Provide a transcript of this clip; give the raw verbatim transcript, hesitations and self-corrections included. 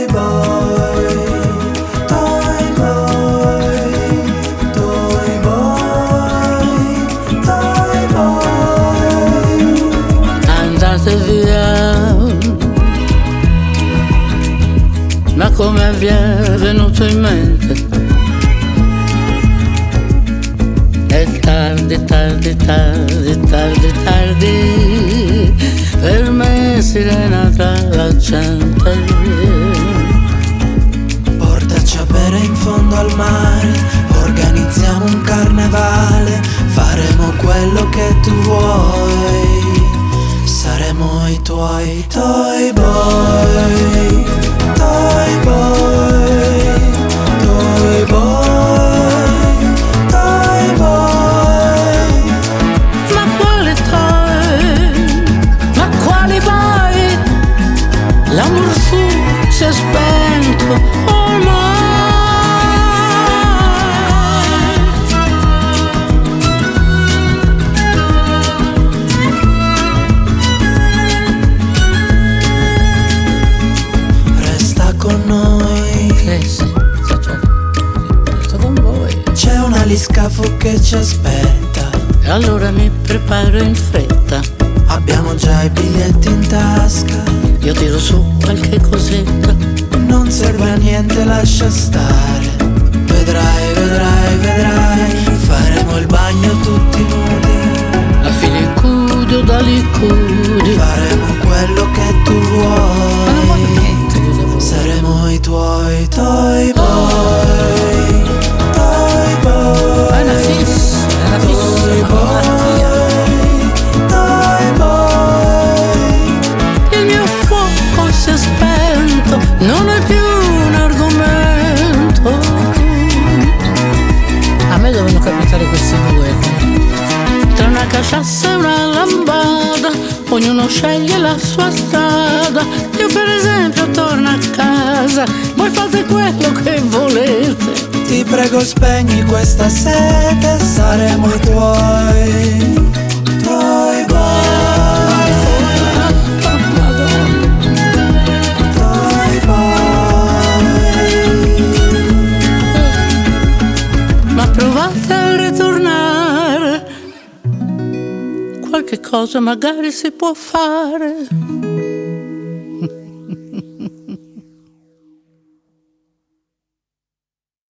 Toy boy, toy boy, toy boy, toy boy. Andate via, ma come vi è venuto in mente? È tardi, tardi, tardi, tardi, tardi, per me sirena tra la gente. Portaci a bere in fondo al mare, organizziamo un carnevale, faremo quello che tu vuoi, saremo i tuoi toy boy, toy boy, toy boy. L'amor fu si è spento ormai. Resta con noi. Sì, sì, sto con voi. C'è un aliscafo che ci aspetta. E allora mi preparo in fretta. Abbiamo già i biglietti in tasca. Io tiro su qualche cosetta. Non serve a niente, lascia stare. Vedrai, vedrai, vedrai. Faremo il bagno tutti nudi. La filicudo da licudi. Faremo quello che tu vuoi. Ma non voglio niente, io devo. Saremo i tuoi toy boy, toy boy. Ma è una fissa, è una fissa, è una malattia. Si è spento, non è più un argomento. A me devono capitare questi due. Tra una caciassa e una lambada, ognuno sceglie la sua strada. Io per esempio torno a casa, voi fate quello che volete. Ti prego spegni questa sete, saremo i tuoi toy boy. Provate a ritornare, qualche cosa magari si può fare.